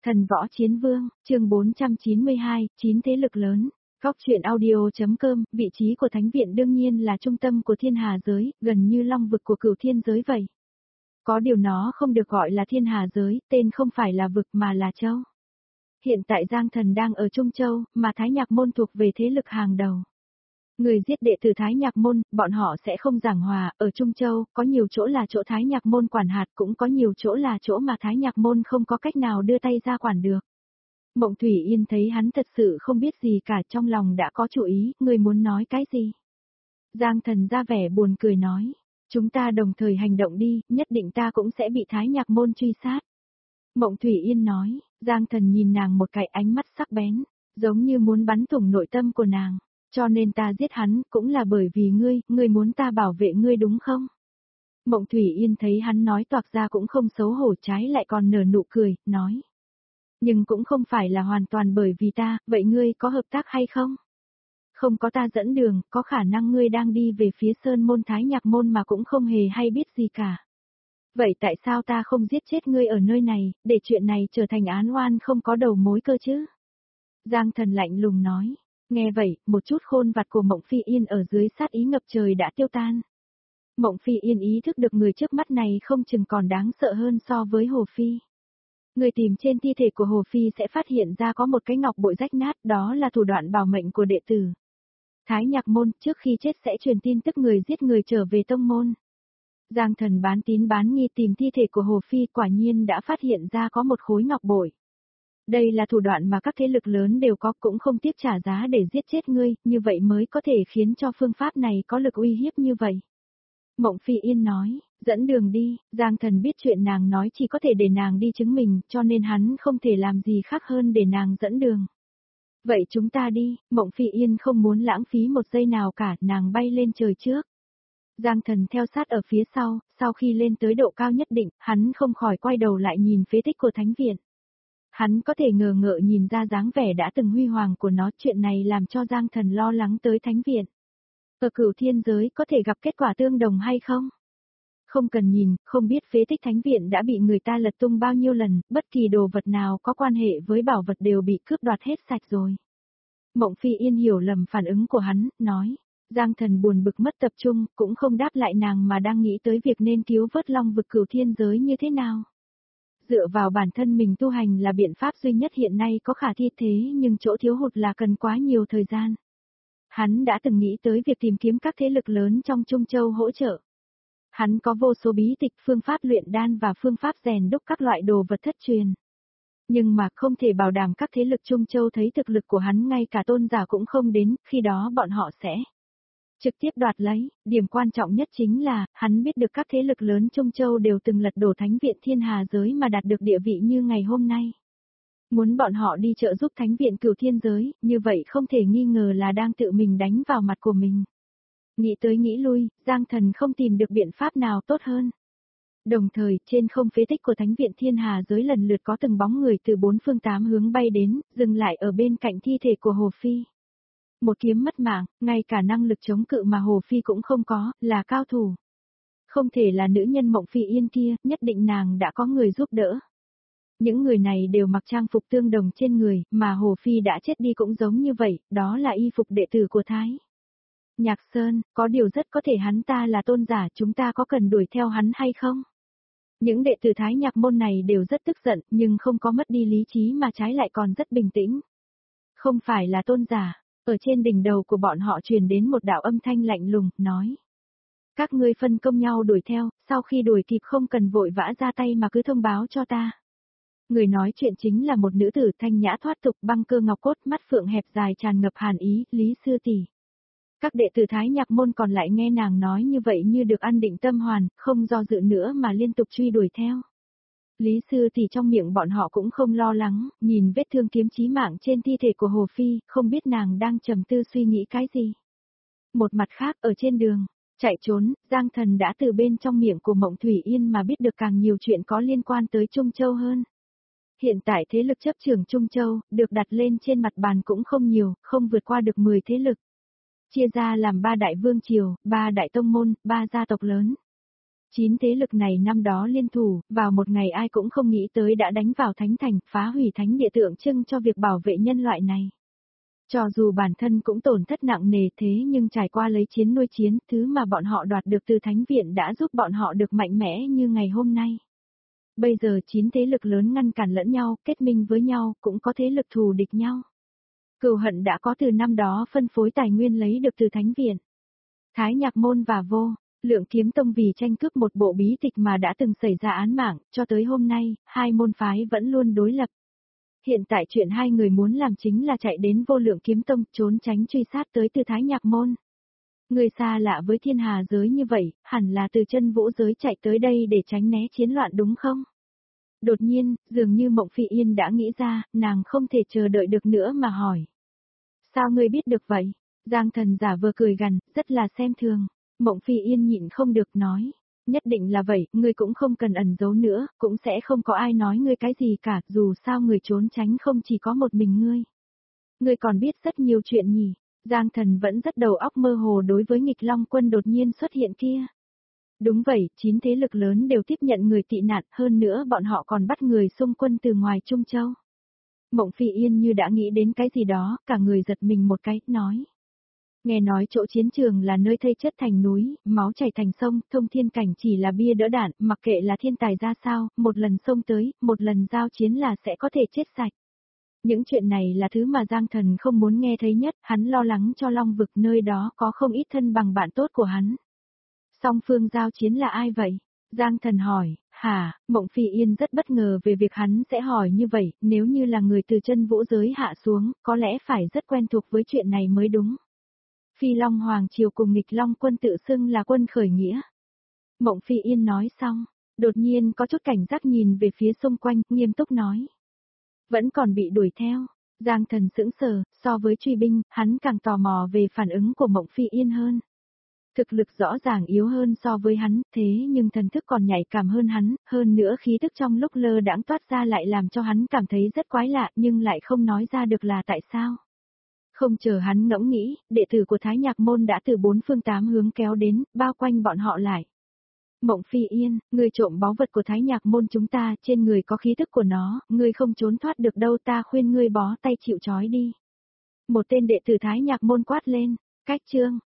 Thần võ chiến vương, chương 492, 9 thế lực lớn. Góc truyện audio.com, vị trí của thánh viện đương nhiên là trung tâm của thiên hà giới, gần như long vực của cửu thiên giới vậy. Có điều nó không được gọi là thiên hà giới, tên không phải là vực mà là châu. Hiện tại Giang Thần đang ở Trung Châu, mà Thái Nhạc Môn thuộc về thế lực hàng đầu. Người giết đệ tử Thái Nhạc Môn, bọn họ sẽ không giảng hòa, ở Trung Châu, có nhiều chỗ là chỗ Thái Nhạc Môn quản hạt, cũng có nhiều chỗ là chỗ mà Thái Nhạc Môn không có cách nào đưa tay ra quản được. Mộng Thủy Yên thấy hắn thật sự không biết gì cả, trong lòng đã có chủ ý, người muốn nói cái gì? Giang Thần ra vẻ buồn cười nói, chúng ta đồng thời hành động đi, nhất định ta cũng sẽ bị Thái Nhạc Môn truy sát. Mộng Thủy Yên nói, Giang Thần nhìn nàng một cái ánh mắt sắc bén, giống như muốn bắn thủng nội tâm của nàng. Cho nên ta giết hắn, cũng là bởi vì ngươi muốn ta bảo vệ ngươi đúng không? Mộng Thủy Yên thấy hắn nói toạc ra cũng không xấu hổ, trái lại còn nở nụ cười, nói. Nhưng cũng không phải là hoàn toàn bởi vì ta, vậy ngươi có hợp tác hay không? Không có ta dẫn đường, có khả năng ngươi đang đi về phía Sơn Môn Thái Nhạc Môn mà cũng không hề hay biết gì cả. Vậy tại sao ta không giết chết ngươi ở nơi này, để chuyện này trở thành án oan không có đầu mối cơ chứ? Giang Thần lạnh lùng nói. Nghe vậy, một chút khôn vặt của Mộng Phi Yên ở dưới sát ý ngập trời đã tiêu tan. Mộng Phi Yên ý thức được người trước mắt này không chừng còn đáng sợ hơn so với Hồ Phi. Người tìm trên thi thể của Hồ Phi sẽ phát hiện ra có một cái ngọc bội rách nát, đó là thủ đoạn bảo mệnh của đệ tử. Thái Nhạc Môn trước khi chết sẽ truyền tin tức người giết người trở về tông môn. Giang Thần bán tín bán nghi tìm thi thể của Hồ Phi, quả nhiên đã phát hiện ra có một khối ngọc bội. Đây là thủ đoạn mà các thế lực lớn đều có, cũng không tiếc trả giá để giết chết ngươi, như vậy mới có thể khiến cho phương pháp này có lực uy hiếp như vậy. Mộng Phi Yên nói, dẫn đường đi, Giang Thần biết chuyện nàng nói chỉ có thể để nàng đi chứng minh, cho nên hắn không thể làm gì khác hơn để nàng dẫn đường. Vậy chúng ta đi, Mộng Phi Yên không muốn lãng phí một giây nào cả, nàng bay lên trời trước. Giang Thần theo sát ở phía sau khi lên tới độ cao nhất định, hắn không khỏi quay đầu lại nhìn phế tích của thánh viện. Hắn có thể ngờ ngợ nhìn ra dáng vẻ đã từng huy hoàng của nó, chuyện này làm cho Giang Thần lo lắng tới thánh viện. Ở cửu thiên giới có thể gặp kết quả tương đồng hay không? Không cần nhìn, không biết phế tích thánh viện đã bị người ta lật tung bao nhiêu lần, bất kỳ đồ vật nào có quan hệ với bảo vật đều bị cướp đoạt hết sạch rồi. Mộng Phi Yên hiểu lầm phản ứng của hắn, nói. Giang Thần buồn bực mất tập trung, cũng không đáp lại nàng mà đang nghĩ tới việc nên cứu vớt long vực cửu thiên giới như thế nào. Dựa vào bản thân mình tu hành là biện pháp duy nhất hiện nay có khả thi, thế nhưng chỗ thiếu hụt là cần quá nhiều thời gian. Hắn đã từng nghĩ tới việc tìm kiếm các thế lực lớn trong Trung Châu hỗ trợ. Hắn có vô số bí tịch, phương pháp luyện đan và phương pháp rèn đúc các loại đồ vật thất truyền. Nhưng mà không thể bảo đảm các thế lực Trung Châu thấy thực lực của hắn, ngay cả tôn giả cũng không đến, khi đó bọn họ sẽ trực tiếp đoạt lấy. Điểm quan trọng nhất chính là, hắn biết được các thế lực lớn Trung Châu đều từng lật đổ thánh viện thiên hà giới mà đạt được địa vị như ngày hôm nay. Muốn bọn họ đi trợ giúp thánh viện cửu thiên giới, như vậy không thể nghi ngờ là đang tự mình đánh vào mặt của mình. Nghĩ tới nghĩ lui, Giang Thần không tìm được biện pháp nào tốt hơn. Đồng thời, trên không phế tích của thánh viện thiên hà giới lần lượt có từng bóng người từ bốn phương tám hướng bay đến, dừng lại ở bên cạnh thi thể của Hồ Phi. Một kiếm mất mạng, ngay cả năng lực chống cự mà Hồ Phi cũng không có, là cao thủ. Không thể là nữ nhân Mộng Phi Yên kia, nhất định nàng đã có người giúp đỡ. Những người này đều mặc trang phục tương đồng trên người, mà Hồ Phi đã chết đi cũng giống như vậy, đó là y phục đệ tử của Thái Nhạc Sơn, có điều rất có thể hắn ta là tôn giả, chúng ta có cần đuổi theo hắn hay không? Những đệ tử Thái Nhạc Môn này đều rất tức giận, nhưng không có mất đi lý trí mà trái lại còn rất bình tĩnh. Không phải là tôn giả. Ở trên đỉnh đầu của bọn họ truyền đến một đạo âm thanh lạnh lùng, nói. Các ngươi phân công nhau đuổi theo, sau khi đuổi kịp không cần vội vã ra tay mà cứ thông báo cho ta. Người nói chuyện chính là một nữ tử thanh nhã thoát tục, băng cơ ngọc cốt, mắt phượng hẹp dài tràn ngập hàn ý, Lý Sư Tỷ. Các đệ tử Thái Nhạc Môn còn lại nghe nàng nói như vậy như được an định tâm hoàn, không do dự nữa mà liên tục truy đuổi theo. Lý Sư Tỷ trong miệng bọn họ cũng không lo lắng, nhìn vết thương kiếm chí mạng trên thi thể của Hồ Phi, không biết nàng đang trầm tư suy nghĩ cái gì. Một mặt khác, ở trên đường chạy trốn, Giang Thần đã từ bên trong miệng của Mộng Thủy Yên mà biết được càng nhiều chuyện có liên quan tới Trung Châu hơn. Hiện tại thế lực chấp trưởng Trung Châu, được đặt lên trên mặt bàn cũng không nhiều, không vượt qua được 10 thế lực. Chia ra làm 3 đại vương triều, 3 đại tông môn, 3 gia tộc lớn. 9 thế lực này năm đó liên thủ, vào một ngày ai cũng không nghĩ tới đã đánh vào thánh thành, phá hủy thánh địa tượng trưng cho việc bảo vệ nhân loại này. Cho dù bản thân cũng tổn thất nặng nề thế nhưng trải qua lấy chiến nuôi chiến, thứ mà bọn họ đoạt được từ thánh viện đã giúp bọn họ được mạnh mẽ như ngày hôm nay. Bây giờ 9 thế lực lớn ngăn cản lẫn nhau, kết minh với nhau, cũng có thế lực thù địch nhau. Cừu hận đã có từ năm đó phân phối tài nguyên lấy được từ thánh viện. Thái Nhạc Môn và Vô Lượng Kiếm Tông vì tranh cướp một bộ bí tịch mà đã từng xảy ra án mạng, cho tới hôm nay, hai môn phái vẫn luôn đối lập. Hiện tại chuyện hai người muốn làm chính là chạy đến Vô Lượng Kiếm Tông, trốn tránh truy sát tới từ Thái Nhạc Môn. Người xa lạ với thiên hà giới như vậy, hẳn là từ chân vũ giới chạy tới đây để tránh né chiến loạn đúng không? Đột nhiên, dường như Mộng Phi Yên đã nghĩ ra, nàng không thể chờ đợi được nữa mà hỏi. Sao ngươi biết được vậy? Giang Thần giả vờ cười gằn, rất là xem thường. Mộng Phi Yên nhịn không được nói. Nhất định là vậy, ngươi cũng không cần ẩn giấu nữa, cũng sẽ không có ai nói ngươi cái gì cả, dù sao người trốn tránh không chỉ có một mình ngươi. Ngươi còn biết rất nhiều chuyện nhỉ? Giang Thần vẫn rất đầu óc mơ hồ đối với nghịch long quân đột nhiên xuất hiện kia. Đúng vậy, 9 thế lực lớn đều tiếp nhận người tị nạn, hơn nữa bọn họ còn bắt người xung quân từ ngoài Trung Châu. Mộng Phi Yên như đã nghĩ đến cái gì đó, cả người giật mình một cái, nói. Nghe nói chỗ chiến trường là nơi thây chất thành núi, máu chảy thành sông, thông thiên cảnh chỉ là bia đỡ đạn, mặc kệ là thiên tài ra sao, một lần xông tới, một lần giao chiến là sẽ có thể chết sạch. Những chuyện này là thứ mà Giang Thần không muốn nghe thấy nhất, hắn lo lắng cho Long Vực nơi đó có không ít thân bằng bạn tốt của hắn. Song phương giao chiến là ai vậy? Giang Thần hỏi, hả, Mộng Phi Yên rất bất ngờ về việc hắn sẽ hỏi như vậy, nếu như là người từ chân vũ giới hạ xuống, có lẽ phải rất quen thuộc với chuyện này mới đúng. Phi Long Hoàng Triều cùng nghịch Long quân tự xưng là quân khởi nghĩa. Mộng Phi Yên nói xong, đột nhiên có chút cảnh giác nhìn về phía xung quanh, nghiêm túc nói. Vẫn còn bị đuổi theo. Giang Thần sững sờ, so với truy binh, hắn càng tò mò về phản ứng của Mộng Phi Yên hơn. Thực lực rõ ràng yếu hơn so với hắn, thế nhưng thần thức còn nhạy cảm hơn hắn, hơn nữa khí tức trong lúc lơ đãng toát ra lại làm cho hắn cảm thấy rất quái lạ nhưng lại không nói ra được là tại sao. Không chờ hắn ngẫm nghĩ, đệ tử của Thái Nhạc Môn đã từ 4 phương 8 hướng kéo đến, bao quanh bọn họ lại. Mộng Phi Yên, ngươi trộm báu vật của Thái Nhạc Môn chúng ta, trên người có khí tức của nó, ngươi không trốn thoát được đâu, ta khuyên ngươi bó tay chịu trói đi. Một tên đệ tử Thái Nhạc Môn quát lên, cách chương.